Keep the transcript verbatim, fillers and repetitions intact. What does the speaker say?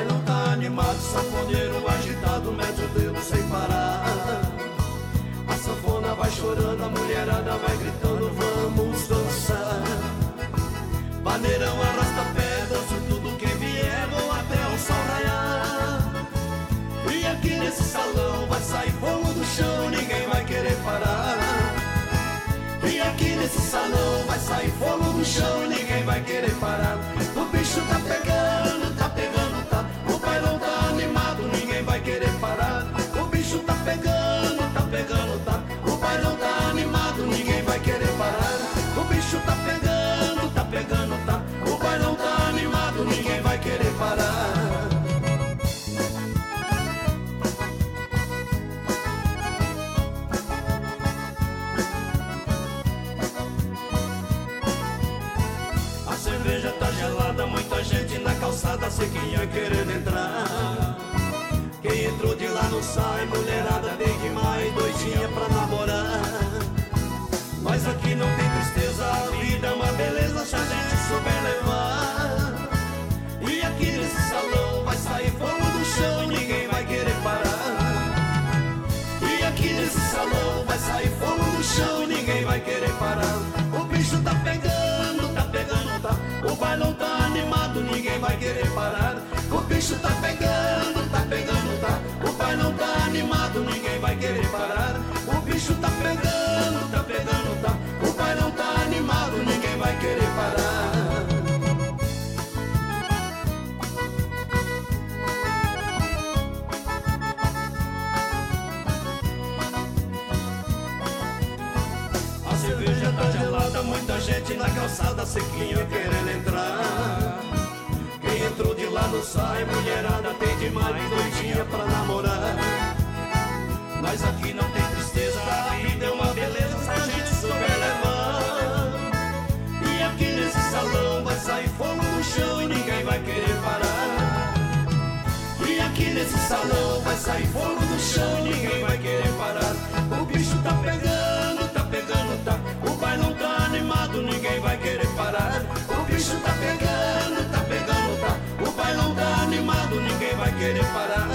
bailão tá animado, sanfoneiro agitado, mete o dedo sem parar. A sanfona vai chorando, a mulherada vai gritando, vamos dançar. Maneirão arrasta pé, dança tudo quem vier, vou até o sol raiar. E aqui nesse salão vai sair fogo do chão, ninguém vai querer parar. E aqui nesse salão vai sair fogo do chão, ninguém vai querer parar. O bicho tá pegando, tá pegando, tá. O bailão tá animado, ninguém vai querer parar. O bicho tá pegando, tá pegando, tá. O bailão tá animado, ninguém vai querer parar. O bicho tá pegando, tá pegando, tá. O bailão tá animado, ninguém vai querer parar. A cerveja tá gelada, muita gente na calçada, sequinha querendo entrar. Quem entrou de lá não sai, mulherada tem demais, doidinha pra namorar. Mas aqui não tem tristeza, a vida é uma beleza se a gente souber levar. E aqui nesse salão vai sair fogo do chão, ninguém vai querer parar. E aqui nesse salão vai sair fogo do chão, ninguém vai querer parar. O bicho tá pegando, tá pegando, tá. O bailão tá animado, ninguém vai querer parar. O bicho tá pegando, tá pegando, tá. O bailão tá animado, ninguém vai querer parar. O bicho tá pegando, tá pegando, tá. O bailão tá animado, ninguém vai querer parar. A cerveja tá gelada, muita gente na calçada, sequinha querendo entrar. Quem entrou de lá não sai, mulherada tem demais, doidinha pra namorar. Mas aqui não tem tristeza, a vida é uma beleza se a gente souber levar. E aqui nesse salão vai sair fogo no chão e ninguém vai querer parar. E aqui nesse salão vai sair fogo no chão e ninguém vai querer parar. O bicho tá pegando, tá pegando, tá. O bailão tá animado, ninguém vai querer parar. O bicho tá pegando, tá pegando, tá. O bailão tá animado, ninguém vai querer parar.